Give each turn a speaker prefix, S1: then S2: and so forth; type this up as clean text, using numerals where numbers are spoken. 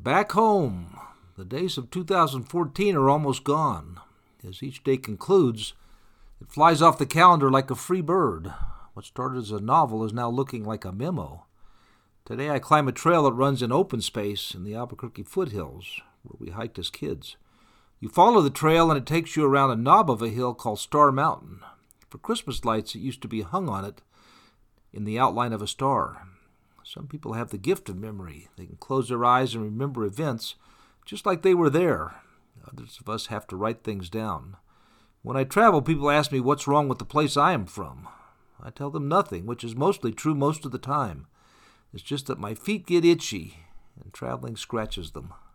S1: Back home. The days of 2014 are almost gone. As each day concludes, it flies off the calendar like a free bird. What started as a novel is now looking like a memo. Today I climb a trail that runs in open space in the Albuquerque foothills, where we hiked as kids. You follow the trail and it takes you around a knob of a hill called Star Mountain. For Christmas lights, it used to be hung on it in the outline of a star. Some people have the gift of memory. They can close their eyes and remember events just like they were there. Others of us have to write things down. When I travel, people ask me what's wrong with the place I am from. I tell them nothing, which is mostly true most of the time. It's just that my feet get itchy, and traveling scratches them.